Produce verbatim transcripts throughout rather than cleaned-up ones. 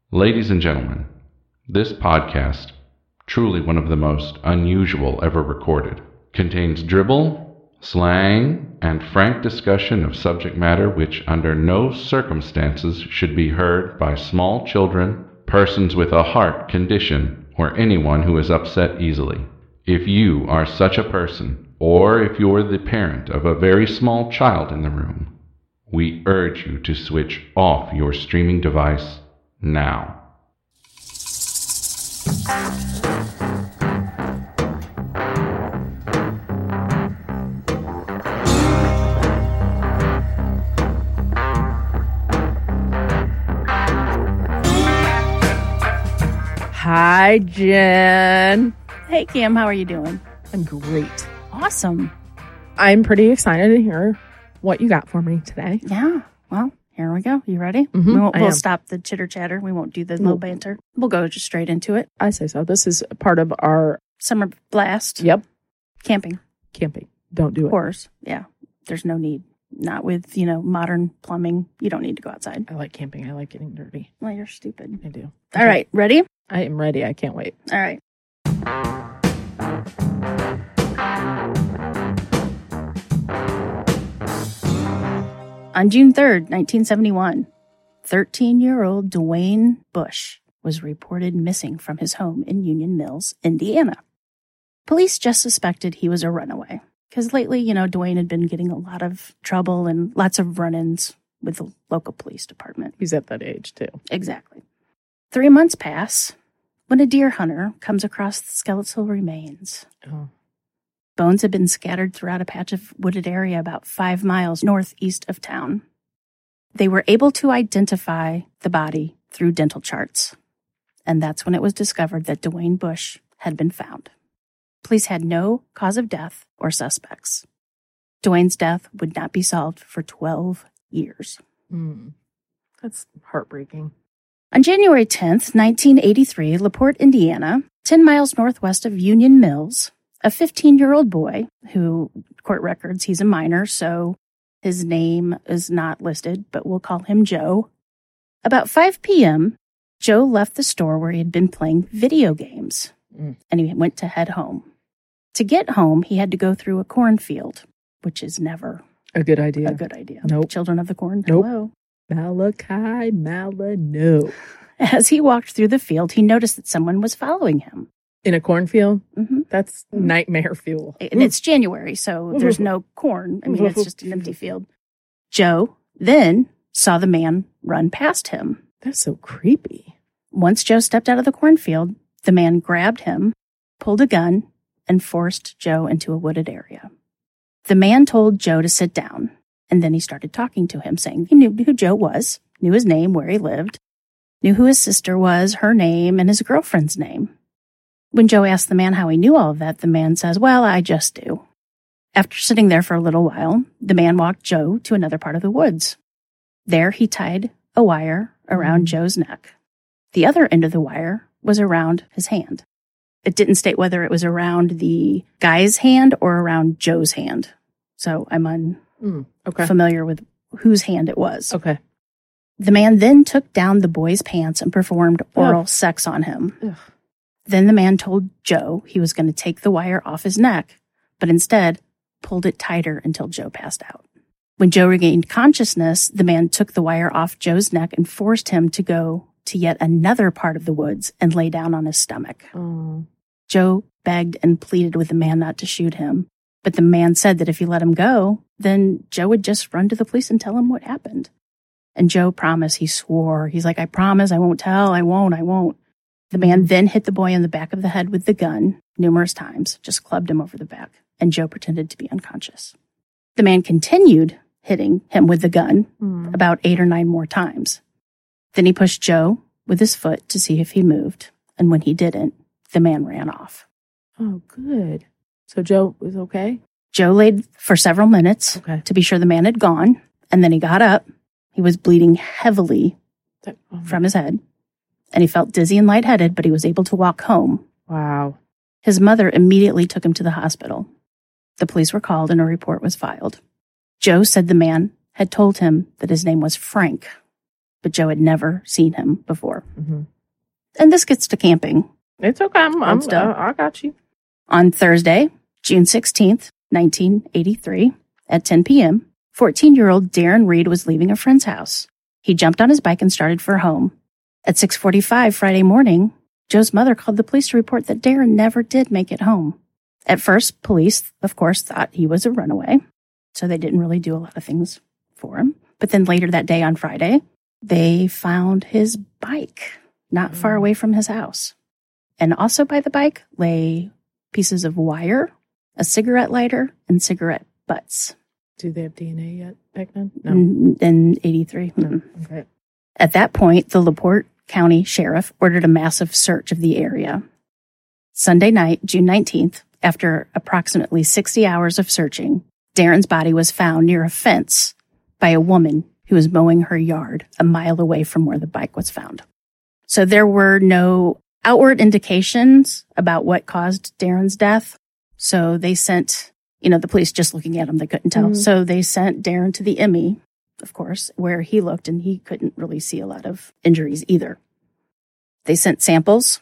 Ladies and gentlemen, this podcast, truly one of the most unusual ever recorded, contains dribble, slang, and frank discussion of subject matter which under no circumstances should be heard by small children, persons with a heart condition, or anyone who is upset easily. If you are such a person, or if you're the parent of a very small child in the room, we urge you to switch off your streaming device now. Hi, Jen. Hey, Kim, how are you doing? I'm great. Awesome. I'm pretty excited to hear what you got for me today. Yeah. Well, here we go. You ready? Mhm, we won't, I we'll am. stop the chitter chatter. We won't do the No. little banter. We'll go just straight into it. I say so. This is part of our, Summer blast. yep, Camping. camping. Don't do it. Horrors. Yeah. There's no need. Not with, you know, modern plumbing. You don't need to go outside. I like camping. I like getting dirty. Well, you're stupid. I do. All right. Ready? I am ready. I can't wait. All right. On June third, nineteen seventy-one, thirteen-year-old Dwayne Bush was reported missing from his home in Union Mills, Indiana. Police just suspected he was a runaway because lately, you know, Dwayne had been getting a lot of trouble and lots of run-ins with the local police department. He's at that age, too. Exactly. Three months pass when a deer hunter comes across the skeletal remains. Oh. Bones had been scattered throughout a patch of wooded area about five miles northeast of town. They were able to identify the body through dental charts, and that's when it was discovered that Dwayne Bush had been found. Police had no cause of death or suspects. Dwayne's death would not be solved for twelve years. Mm. That's heartbreaking. On January tenth, nineteen eighty-three, LaPorte, Indiana, ten miles northwest of Union Mills, a fifteen-year-old boy who, court records, he's a minor, so his name is not listed, but we'll call him Joe. About five p.m., Joe left the store where he had been playing video games, Mm. and he went to head home. To get home, he had to go through a cornfield, which is never A good idea. a good idea. Nope. Children of the corn, Nope. hello. Malachi Malano. As he walked through the field, he noticed that someone was following him. In a cornfield? Mm-hmm. That's nightmare fuel. And it's January, so there's no corn. I mean, it's just an empty field. Joe then saw the man run past him. That's so creepy. Once Joe stepped out of the cornfield, the man grabbed him, pulled a gun, and forced Joe into a wooded area. The man told Joe to sit down, and then he started talking to him, saying he knew who Joe was, knew his name, where he lived, knew who his sister was, her name, and his girlfriend's name. When Joe asked the man how he knew all of that, the man says, "Well, I just do." After sitting there for a little while, the man walked Joe to another part of the woods. There he tied a wire around Joe's neck. The other end of the wire was around his hand. It didn't state whether it was around the guy's hand or around Joe's hand. So I'm Mm. Okay. unfamiliar with whose hand it was. Okay. The man then took down the boy's pants and performed oral Ugh. sex on him. Ugh. Then the man told Joe he was going to take the wire off his neck, but instead pulled it tighter until Joe passed out. When Joe regained consciousness, the man took the wire off Joe's neck and forced him to go to yet another part of the woods and lay down on his stomach. Oh. Joe begged and pleaded with the man not to shoot him, but the man said that if he let him go, then Joe would just run to the police and tell him what happened. And Joe promised, he swore. He's like, "I promise, I won't tell, I won't, I won't." The man then hit the boy in the back of the head with the gun numerous times, just clubbed him over the back, and Joe pretended to be unconscious. The man continued hitting him with the gun Mm. about eight or nine more times. Then he pushed Joe with his foot to see if he moved, and when he didn't, the man ran off. Oh, good. So Joe was okay? Joe laid for several minutes Okay. to be sure the man had gone, and then he got up. He was bleeding heavily That, oh, from his head, and he felt dizzy and lightheaded, but he was able to walk home. wow. His mother immediately took him to the hospital. The police were called and a report was filed. Joe said the man had told him that his name was Frank. but Joe had never seen him before. Mm-hmm. And this gets to camping. It's okay. I'm, I'm, still. I, I got you. On Thursday, June sixteenth, nineteen eighty-three, at ten p.m., fourteen-year-old Darren Reed was leaving a friend's house. He jumped on his bike and started for home. At six forty-five Friday morning, Joe's mother called the police to report that Darren never did make it home. At first, police, of course, thought he was a runaway, so they didn't really do a lot of things for him. But then later that day on Friday, they found his bike not far away from his house. And also by the bike lay pieces of wire, a cigarette lighter, and cigarette butts. Do they have D N A yet back then? No. In, in eighty-three. No. Okay. At that point, the LaPorte County Sheriff ordered a massive search of the area. Sunday night, June nineteenth, after approximately sixty hours of searching, Darren's body was found near a fence by a woman who was mowing her yard a mile away from where the bike was found. So there were no outward indications about what caused Darren's death. So they sent, you know, the police just looking at him, they couldn't tell. Mm-hmm. So they sent Darren to the M E, of course, where he looked and he couldn't really see a lot of injuries either. They sent samples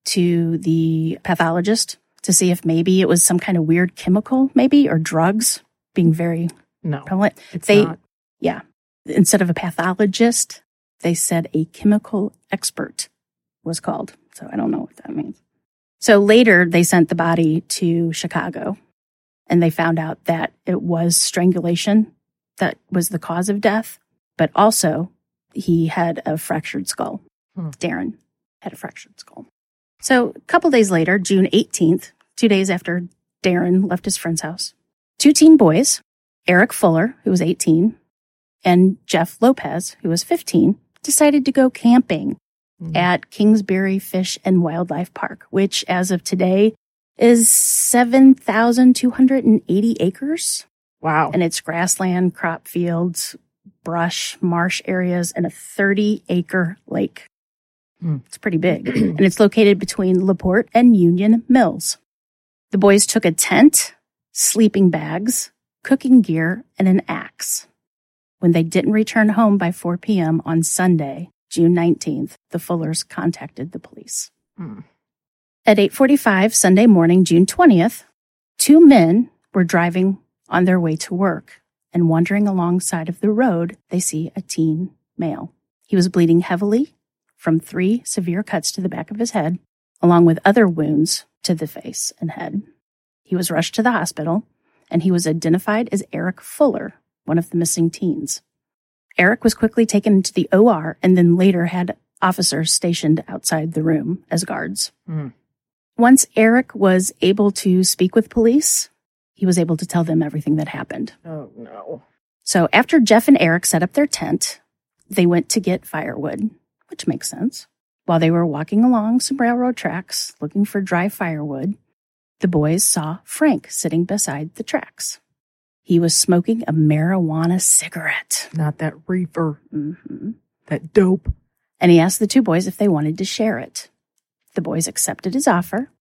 to the pathologist to see if maybe it was some kind of weird chemical, maybe, or drugs being very no, prevalent. It's they, not. Yeah. Instead of a pathologist, they said a chemical expert was called. So I don't know what that means. So later they sent the body to Chicago and they found out that it was strangulation that was the cause of death, but also he had a fractured skull. Hmm. Darren had a fractured skull. So a couple days later, June eighteenth, two days after Darren left his friend's house, two teen boys, Eric Fuller, who was eighteen, and Jeff Lopez, who was fifteen, decided to go camping mm-hmm. at Kingsbury Fish and Wildlife Park, which as of today is seven thousand two hundred eighty acres. Wow. And it's grassland, crop fields, brush, marsh areas, and a thirty acre lake. Mm. It's pretty big. And it's located between LaPorte and Union Mills. The boys took a tent, sleeping bags, cooking gear, and an axe. When they didn't return home by four p.m. on Sunday, June nineteenth, the Fullers contacted the police. Mm. At eight forty-five Sunday morning, June twentieth, two men were driving on their way to work, and wandering alongside of the road, they see a teen male. He was bleeding heavily from three severe cuts to the back of his head, along with other wounds to the face and head. He was rushed to the hospital, and he was identified as Eric Fuller, one of the missing teens. Eric was quickly taken into the O R and then later had officers stationed outside the room as guards. Mm. Once Eric was able to speak with police, he was able to tell them everything that happened. Oh, no. So after Jeff and Eric set up their tent, they went to get firewood, which makes sense. While they were walking along some railroad tracks looking for dry firewood, the boys saw Frank sitting beside the tracks. He was smoking a marijuana cigarette. Not that reefer. Mm-hmm. That dope. And he asked the two boys if they wanted to share it. The boys accepted his offer,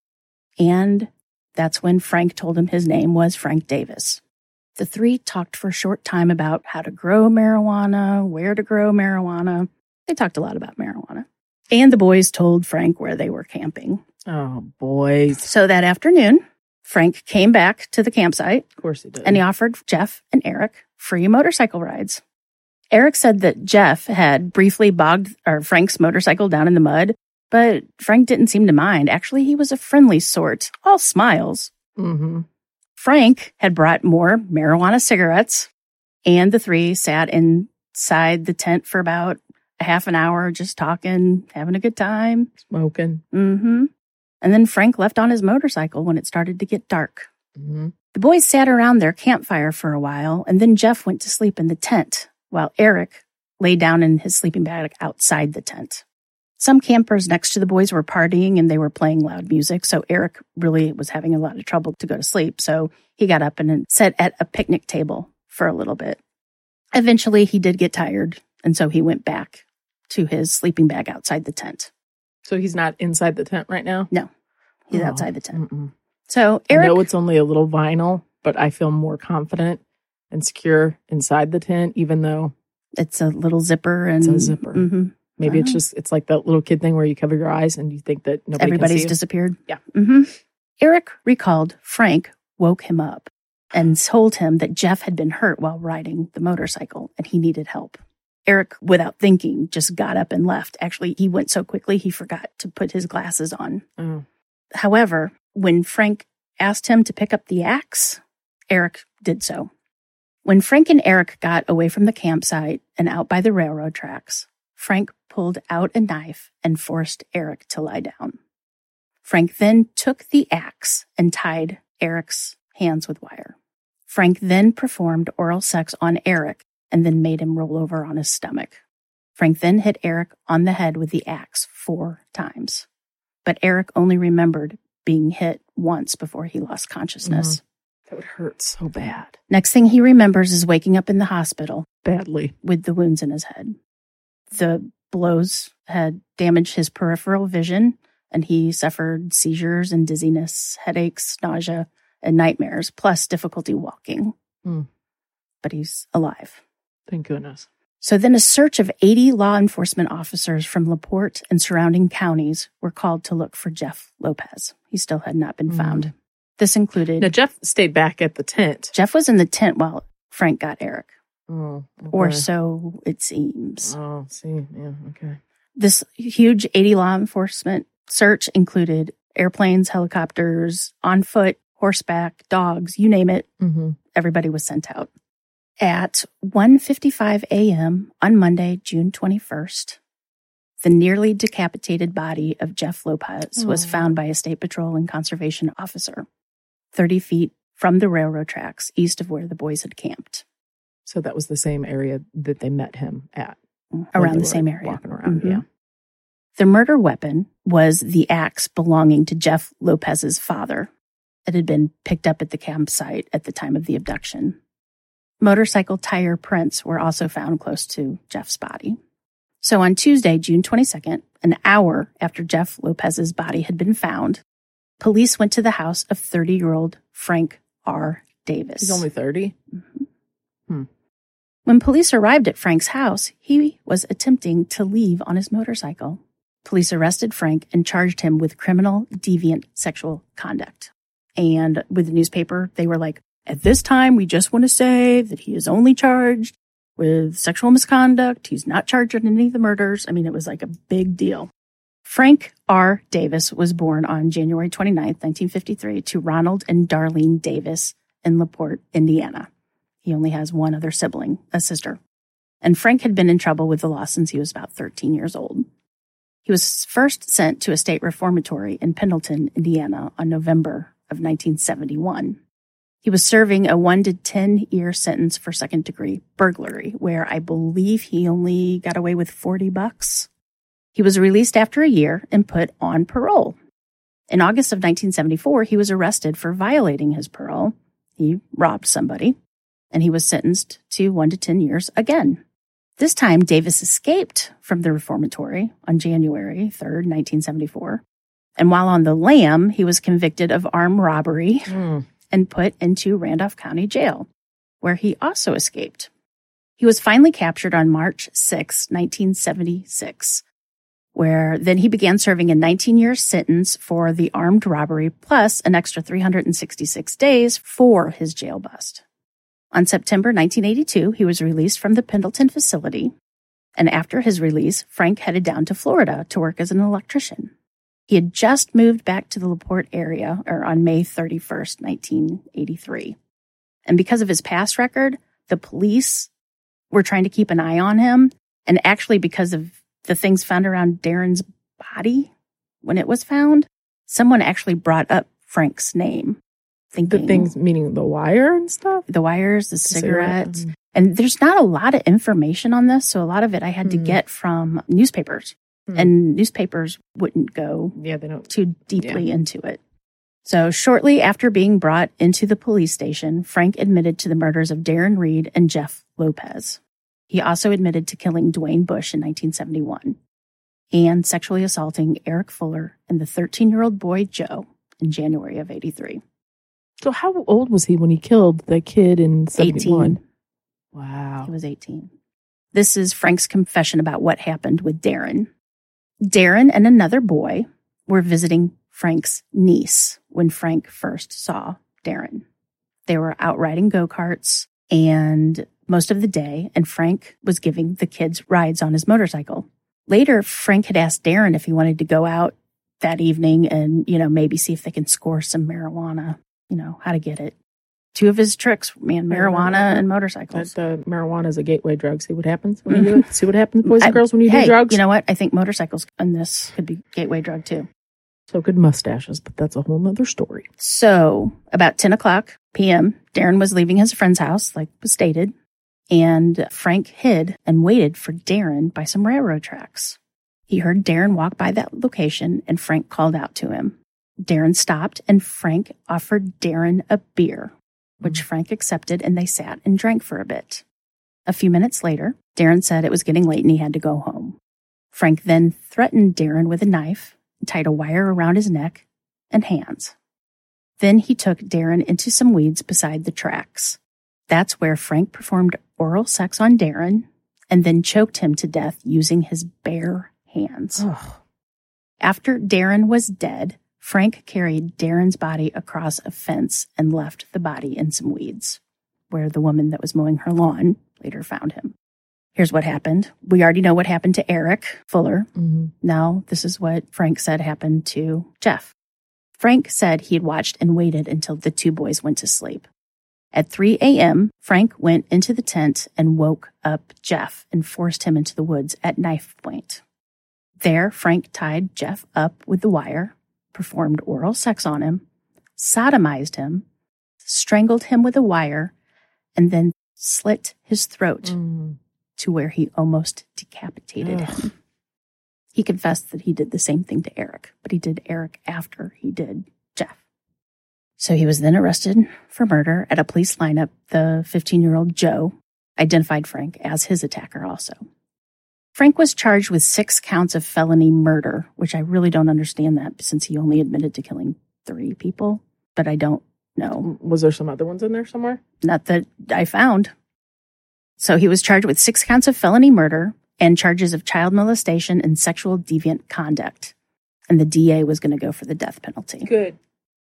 and that's when Frank told him his name was Frank Davis. The three talked for a short time about how to grow marijuana, where to grow marijuana. They talked a lot about marijuana. And the boys told Frank where they were camping. Oh, boys. So that afternoon, Frank came back to the campsite. Of course he did. And he offered Jeff and Eric free motorcycle rides. Eric said that Jeff had briefly bogged or Frank's motorcycle down in the mud, but Frank didn't seem to mind. Actually, he was a friendly sort, all smiles. Mm-hmm. Frank had brought more marijuana cigarettes, and the three sat inside the tent for about a half an hour, just talking, having a good time. Smoking. Mm-hmm. And then Frank left on his motorcycle when it started to get dark. Mm-hmm. The boys sat around their campfire for a while, and then Jeff went to sleep in the tent, while Eric lay down in his sleeping bag outside the tent. Some campers next to the boys were partying and they were playing loud music, so Eric really was having a lot of trouble to go to sleep, so he got up and sat at a picnic table for a little bit. Eventually, he did get tired, and so he went back to his sleeping bag outside the tent. So he's not inside the tent right now? No, he's oh, outside the tent. Mm-mm. So Eric, I know it's only a little vinyl, but I feel more confident and secure inside the tent, even though It's a little zipper. And It's a zipper. Mm-hmm. Maybe Uh-huh. it's just, it's like that little kid thing where you cover your eyes and you think that nobody Everybody's can see you. disappeared. Yeah. Mm-hmm. Eric recalled Frank woke him up and told him that Jeff had been hurt while riding the motorcycle and he needed help. Eric, without thinking, just got up and left. Actually, he went so quickly he forgot to put his glasses on. Oh. However, when Frank asked him to pick up the axe, Eric did so. When Frank and Eric got away from the campsite and out by the railroad tracks, Frank pulled out a knife and forced Eric to lie down. Frank then took the axe and tied Eric's hands with wire. Frank then performed oral sex on Eric and then made him roll over on his stomach. Frank then hit Eric on the head with the axe four times. But Eric only remembered being hit once before he lost consciousness. Mm-hmm. That would hurt so bad. Next thing he remembers is waking up in the hospital Badly. with the wounds in his head. The blows had damaged his peripheral vision, and he suffered seizures and dizziness, headaches, nausea, and nightmares, plus difficulty walking. Hmm. But he's alive. Thank goodness. So then a search of eighty law enforcement officers from LaPorte and surrounding counties were called to look for Jeff Lopez. He still had not been Mm. found. This included... Now, Jeff stayed back at the tent. Jeff was in the tent while Frank got Eric. Oh, okay. Or so it seems. Oh, see. Yeah, okay. This huge eighty law enforcement search included airplanes, helicopters, on foot, horseback, dogs, you name it. Mm-hmm. Everybody was sent out. At one fifty-five a.m. on Monday, June twenty-first, the nearly decapitated body of Jeff Lopez was Oh. found by a state patrol and conservation officer thirty feet from the railroad tracks east of where the boys had camped. So that was the same area that they met him at. when Around they the same were area. Walking around, Mhm. yeah. The murder weapon was the axe belonging to Jeff Lopez's father. It had been picked up at the campsite at the time of the abduction. Motorcycle tire prints were also found close to Jeff's body. So on Tuesday, June twenty-second, an hour after Jeff Lopez's body had been found, police went to the house of thirty-year-old Frank R. Davis. He's only thirty? When police arrived at Frank's house, he was attempting to leave on his motorcycle. Police arrested Frank and charged him with criminal deviant sexual conduct. And with the newspaper, they were like, at this time, we just want to say that he is only charged with sexual misconduct. He's not charged in any of the murders. I mean, it was like a big deal. Frank R. Davis was born on January twenty-ninth, nineteen fifty-three, to Ronald and Darlene Davis in LaPorte, Indiana. He only has one other sibling, a sister. And Frank had been in trouble with the law since he was about thirteen years old. He was first sent to a state reformatory in Pendleton, Indiana on November of nineteen seventy-one. He was serving a one to ten year sentence for second degree burglary, where I believe he only got away with forty bucks. He was released after a year and put on parole. In August of nineteen seventy-four, he was arrested for violating his parole. He robbed somebody, and he was sentenced to one to ten years again. This time, Davis escaped from the reformatory on January third, nineteen seventy-four. And while on the lam, he was convicted of armed robbery Mm. and put into Randolph County Jail, where he also escaped. He was finally captured on March sixth, nineteen seventy-six, where then he began serving a nineteen-year sentence for the armed robbery plus an extra three hundred sixty-six days for his jail bust. On September nineteen eighty-two, he was released from the Pendleton facility, and after his release, Frank headed down to Florida to work as an electrician. He had just moved back to the LaPorte area or on May thirty-first, nineteen eighty-three. And because of his past record, the police were trying to keep an eye on him. And actually, because of the things found around Darren's body when it was found, someone actually brought up Frank's name. Thinking The things, meaning the wire and stuff? the wires, the Cigarette. cigarette. And there's not a lot of information on this. So a lot of it I had to Hmm. get from newspapers. Hmm. And newspapers wouldn't go Yeah, they don't. too deeply into it. So shortly after being brought into the police station, Frank admitted to the murders of Darren Reed and Jeff Lopez. He also admitted to killing Dwayne Bush in nineteen seventy-one and sexually assaulting Eric Fuller and the thirteen-year-old boy Joe in January of eighty-three. So how old was he when he killed the kid in seventy-one? eighteen. Wow. He was eighteen. This is Frank's confession about what happened with Darren. Darren and another boy were visiting Frank's niece when Frank first saw Darren. They were out riding go-karts and most of the day, and Frank was giving the kids rides on his motorcycle. Later, Frank had asked Darren if he wanted to go out that evening and, you know, maybe see if they can score some marijuana, you know, how to get it. Two of his tricks, man, marijuana and motorcycles. That, uh, marijuana is a gateway drug. See what happens when you do it? See what happens, boys and girls, when you hey, do drugs? You know what? I think motorcycles and this could be gateway drug too. So could mustaches, but that's a whole nother story. So about ten o'clock p.m., Darren was leaving his friend's house, like was stated, and Frank hid and waited for Darren by some railroad tracks. He heard Darren walk by that location, and Frank called out to him. Darren stopped, and Frank offered Darren a beer, which Frank accepted, and they sat and drank for a bit. A few minutes later, Darren said it was getting late and he had to go home. Frank then threatened Darren with a knife, tied a wire around his neck and hands. Then he took Darren into some weeds beside the tracks. That's where Frank performed oral sex on Darren and then choked him to death using his bare hands. Ugh. After Darren was dead, Frank carried Darren's body across a fence and left the body in some weeds, where the woman that was mowing her lawn later found him. Here's what happened. We already know what happened to Eric Fuller. Mm-hmm. Now, this is what Frank said happened to Jeff. Frank said he had watched and waited until the two boys went to sleep. At three a.m., Frank went into the tent and woke up Jeff and forced him into the woods at knife point. There, Frank tied Jeff up with the wire, performed oral sex on him, sodomized him, strangled him with a wire, and then slit his throat Mm. to where he almost decapitated Ugh. him. He confessed that he did the same thing to Eric, but he did Eric after he did Jeff. So he was then arrested for murder at a police lineup. The fifteen-year-old Joe identified Frank as his attacker also. Frank was charged with six counts of felony murder, which I really don't understand that since he only admitted to killing three people, but I don't know. Was there some other ones in there somewhere? Not that I found. So he was charged with six counts of felony murder and charges of child molestation and sexual deviant conduct. And the D A was going to go for the death penalty. Good.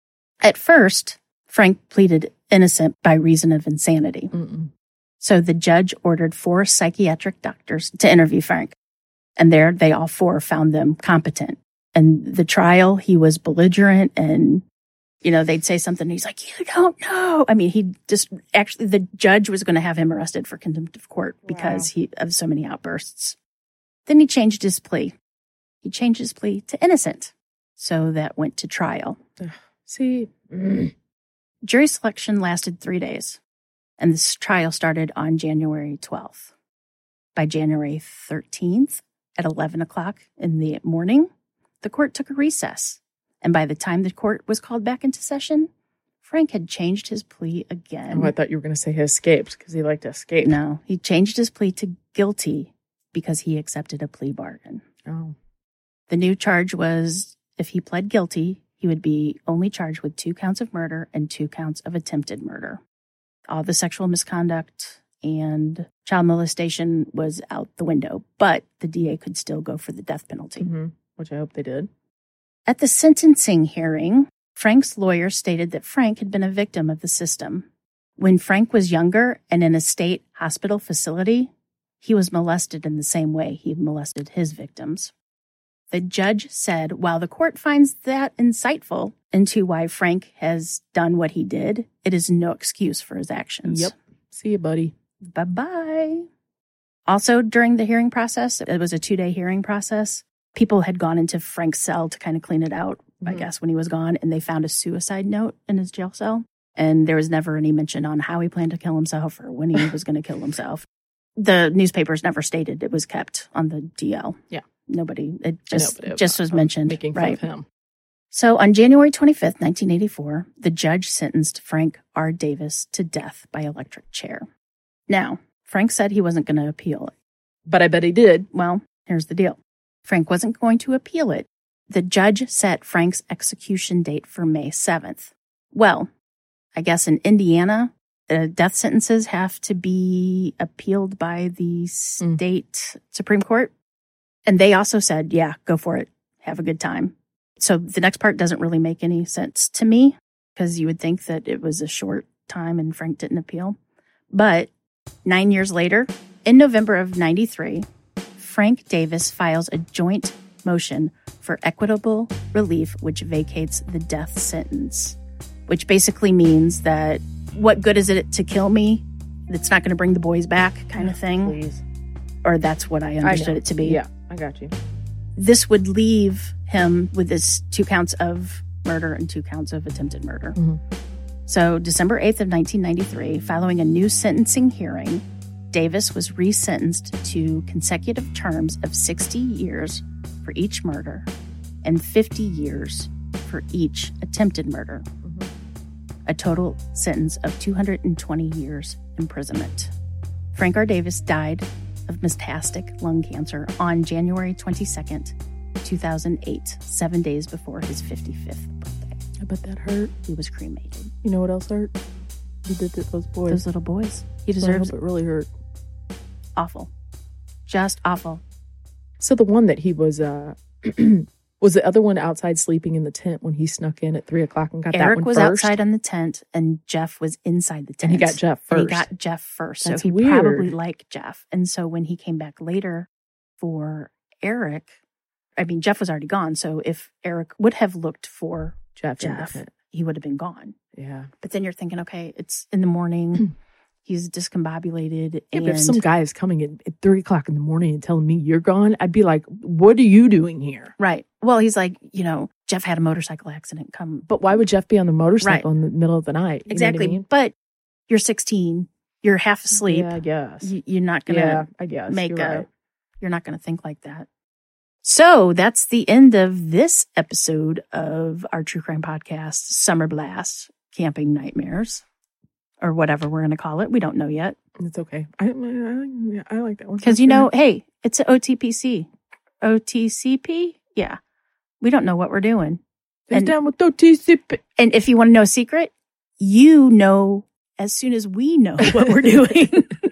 At first, Frank pleaded innocent by reason of insanity. Mm-mm. So the judge ordered four psychiatric doctors to interview Frank. And there, they all four found them competent. And the trial, he was belligerent and, you know, they'd say something. And he's like, you don't know. I mean, he just actually, the judge was going to have him arrested for contempt of court because Wow. he of so many outbursts. Then he changed his plea. He changed his plea to innocent. So that went to trial. See, mm. Jury selection lasted three days, and this trial started on January twelfth. By January thirteenth, at eleven o'clock in the morning, the court took a recess, and by the time the court was called back into session, Frank had changed his plea again. Oh, I thought you were going to say he escaped because he liked to escape. No, he changed his plea to guilty because he accepted a plea bargain. Oh. The new charge was if he pled guilty, he would be only charged with two counts of murder and two counts of attempted murder. All the sexual misconduct and child molestation was out the window, but the D A could still go for the death penalty. Mm-hmm. Which I hope they did. At the sentencing hearing, Frank's lawyer stated that Frank had been a victim of the system. When Frank was younger and in a state hospital facility, he was molested in the same way he molested his victims. The judge said, while the court finds that insightful into why Frank has done what he did, it is no excuse for his actions. Yep. See you, buddy. Bye-bye. Also, during the hearing process, it was a two-day hearing process, people had gone into Frank's cell to kind of clean it out, mm-hmm. I guess, when he was gone, and they found a suicide note in his jail cell. And there was never any mention on how he planned to kill himself or when he was going to kill himself. The newspapers never stated it was kept on the D L. Yeah. Nobody, it just, know, just was mentioned. Making fun right. of him. So on January twenty-fifth, nineteen eighty-four, the judge sentenced Frank R. Davis to death by electric chair. Now, Frank said he wasn't going to appeal it. But I bet he did. Well, here's the deal. Frank wasn't going to appeal it. The judge set Frank's execution date for May seventh. Well, I guess in Indiana, Uh, death sentences have to be appealed by the state mm. Supreme Court. And they also said, yeah, go for it. Have a good time. So the next part doesn't really make any sense to me because you would think that it was a short time and Frank didn't appeal. But nine years later, in November of ninety-three, Frank Davis files a joint motion for equitable relief, which vacates the death sentence, which basically means that what good is it to kill me? It's not going to bring the boys back kind of thing. Please. Or that's what I understood I it to be. Yeah, I got you. This would leave him with this two counts of murder and two counts of attempted murder. Mm-hmm. So December eighth of nineteen ninety-three, following a new sentencing hearing, Davis was resentenced to consecutive terms of sixty years for each murder and fifty years for each attempted murder. Mm-hmm. A total sentence of two hundred twenty years imprisonment. Frank R. Davis died of metastatic lung cancer on January twenty-second, two thousand eight, seven days before his fifty-fifth birthday. I bet that hurt. He was cremated. You know what else hurt? He did to those boys. Those little boys. He So I deserves hope it really hurt. awful. Just awful. So the one that he was, uh, was the other one outside sleeping in the tent when he snuck in at three o'clock and got that Eric one was first? outside on the tent and Jeff was inside the tent. And he got Jeff And first. he got Jeff first. That's so he weird. probably liked Jeff. And so when he came back later for Eric, I mean, Jeff was already gone. So if Eric would have looked for Jeff. in the Jeff, tent. he would have been gone. Yeah. But then you're thinking, okay, it's in the morning. He's discombobulated. Yeah, and but if some guy is coming at, at three o'clock in the morning and telling me you're gone, I'd be like, what are you doing here? Right. Well, he's like, you know, Jeff had a motorcycle accident. Come. But why would Jeff be on the motorcycle in the middle of the night? You know Exactly. what I mean? But you're sixteen. You're half asleep. Yeah, I guess. You, you're not going to yeah, I guess. make You're a, right. you're not going to think like that. So that's the end of this episode of our True Crime Podcast, Summer Blast, Camping Nightmares, or whatever we're going to call it. We don't know yet. It's okay. I, I, I like that one. Because, you know, hey, it's an O T P C. O T C P? Yeah. We don't know what we're doing. It's and- down with O T C P. And if you want to know a secret, you know as soon as we know what we're doing.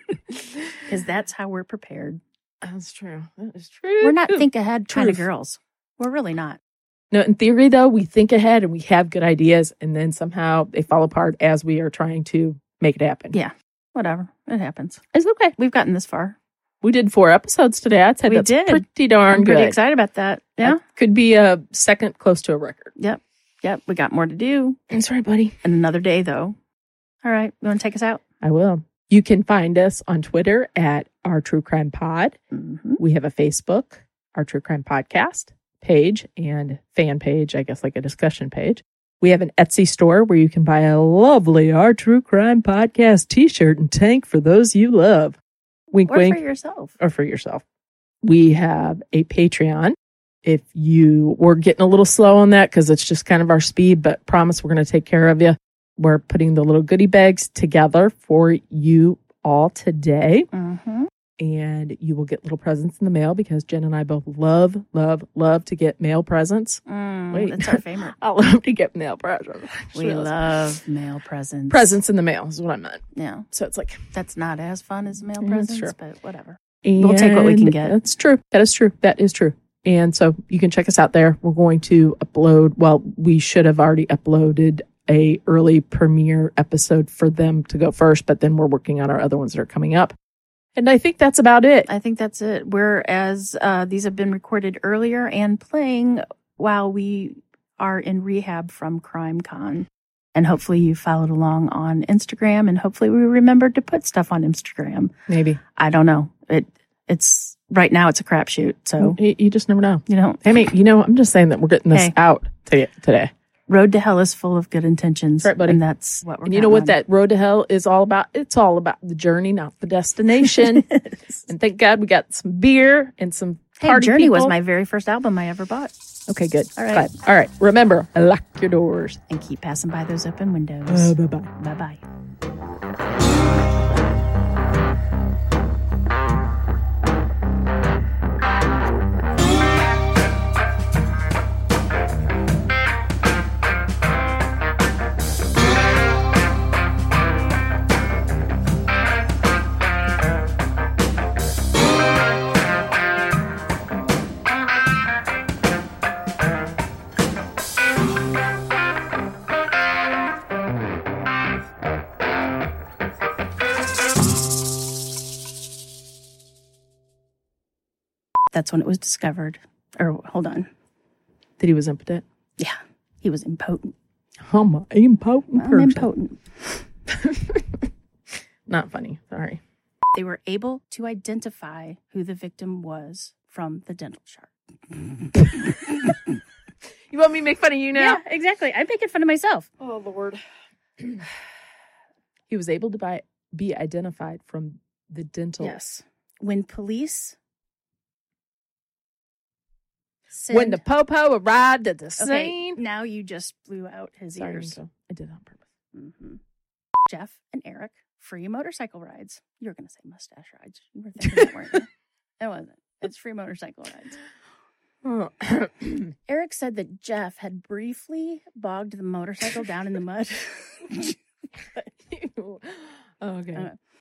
Because that's how we're prepared. That's true. That is true. We're not think ahead kind of Truth. girls. We're really not. No, in theory, though, we think ahead and we have good ideas, and then somehow they fall apart as we are trying to make it happen. Yeah. Whatever. It happens. It's okay. We've gotten this far. We did four episodes today. I'd say We that's did. pretty darn I'm good. pretty excited about that. Yeah. That could be a second close to a record. Yep. Yep. We got more to do. That's right, buddy. And another day, though. All right. You want to take us out? I will. You can find us on Twitter at Our True Crime Pod. Mm-hmm. We have a Facebook, Our True Crime Podcast page and fan page, I guess like a discussion page. We have an Etsy store where you can buy a lovely Our True Crime Podcast t-shirt and tank for those you love. Wink, Or wink. for yourself. Or for yourself. We have a Patreon. If you were getting a little slow on that because it's just kind of our speed, but promise we're going to take care of you. We're putting the little goodie bags together for you all today. Mm-hmm. And you will get little presents in the mail because Jen and I both love, love, love to get mail presents. Mm, Wait. That's our favorite. I love to get mail presents. We love mail presents. Presents in the mail is what I meant. Yeah. So it's like, That's not as fun as mail Yeah, that's presents, true. but whatever. we'll take what we can get. That's true. That is true. That is true. And so you can check us out there. We're going to upload, well, we should have already uploaded a early premiere episode for them to go first, but then we're working on our other ones that are coming up. And I think that's about it. I think that's it. Whereas uh, these have been recorded earlier and playing while we are in rehab from Crime Con. And hopefully you followed along on Instagram, and hopefully we remembered to put stuff on Instagram. Maybe. I don't know. It It's right now it's a crapshoot. So, You, you just never know. you know, I mean, you know, I'm just saying that we're getting this Hey. out to, today. road to hell is full of good intentions. That's right, buddy. And that's what we're And you know what counting that road to hell is all about? It's all about the journey, not the destination. on. And thank God we got some beer and some Hey, party Journey was people. my very first album I ever bought. Okay, good. All right. Glad. All right. Remember, lock your doors. And keep passing by those open windows. Uh, bye-bye. Bye-bye. when it was discovered. Or, hold on. That he was impotent? Yeah, he was impotent. I'm an impotent I'm person. impotent. Not funny. Sorry. They were able to identify who the victim was from the dental chart. You want me to make fun of you now? Yeah, exactly. I'm making fun of myself. Oh, Lord. He was able to buy, be identified from the dental. Yes. When police... Send... When the popo arrived at the okay, scene. Now you just blew out his Sorry, ears. Nico. I did it on purpose. Mm-hmm. Jeff and Eric, free motorcycle rides. You were going to say mustache rides. You were thinking that, weren't you? It wasn't. It's free motorcycle rides. Oh. Eric said that Jeff had briefly bogged the motorcycle down in the mud. Okay. Uh,